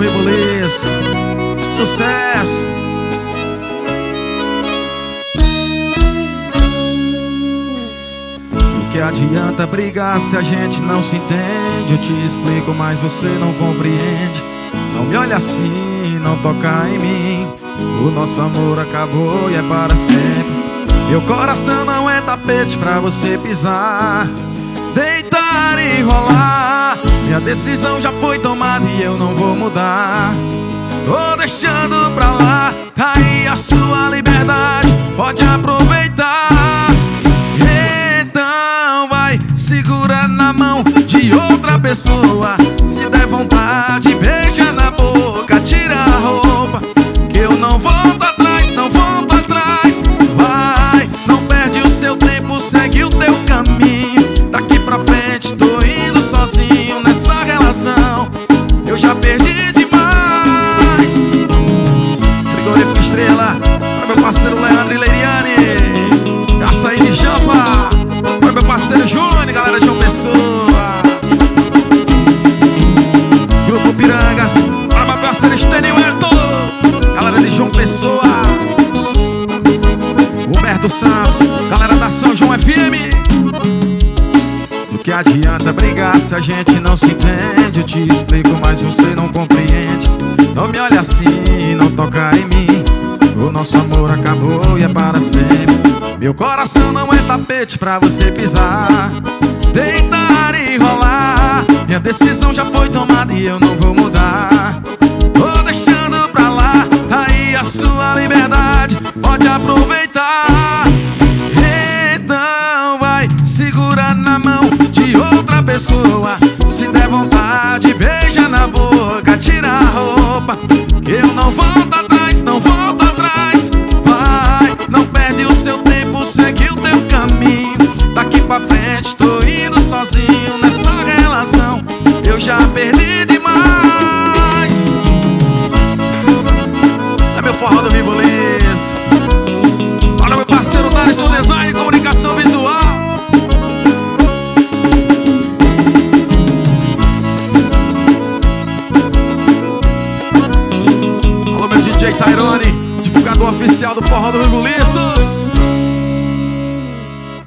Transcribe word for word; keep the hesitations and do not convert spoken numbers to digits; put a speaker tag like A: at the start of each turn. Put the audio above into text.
A: Ribuliço. Sucesso. O que adianta brigar se a gente não se entende? Eu te explico, mas você não compreende. Não me olha assim, não toca em mim. O nosso amor acabou e é para sempre. Meu coração não é tapete pra você pisar, deitar e rolar. Minha decisão já foi tomada e eu não vou mudar. Tô deixando pra lá. Tá aí a sua liberdade, pode aproveitar. Então vai, segura na mão de outra pessoa. Se der vontade, beija na boca, tira a roupa, que eu não volto atrás, não volto atrás. Vai, não perde o seu tempo, segue o teu caminho. Daqui pra frente tô indo sozinho nessa relação. Eu já perdi demais. Frigorífico Estrela, para meu parceiro Leandro e Leiriane, Açaí de Jampa, para meu parceiro Júnior, galera de João Pessoa. Grupo Pirangas, para meu parceiro Estênio Herto, galera de João Pessoa. Humberto Santos, galera da São João F M. Do que adianta brigar se a gente não se entende? Eu te explico, mas você não compreende. Não me olha assim, não toca em mim. O nosso amor acabou e é para sempre. Meu coração não é tapete pra você pisar, deitar e rolar. Minha decisão já foi tomada e eu não vou mudar. Tô deixando pra lá. Aí a sua liberdade, pode aproveitar. Então vai, segura na mão de outra pessoa. Se der vontade, beija na boca, tira a roupa, que eu não volto atrás, não volto atrás. Vai, não perde o seu tempo, segue o teu caminho. Daqui pra frente tô indo sozinho nessa relação. Eu já perdi demais. Esse é meu forró do Ribuliço. Olha meu parceiro Thaleson Design e Comunicação Visual. Alô meu D J Tyrone, divulgador oficial do forró do Ribuliço.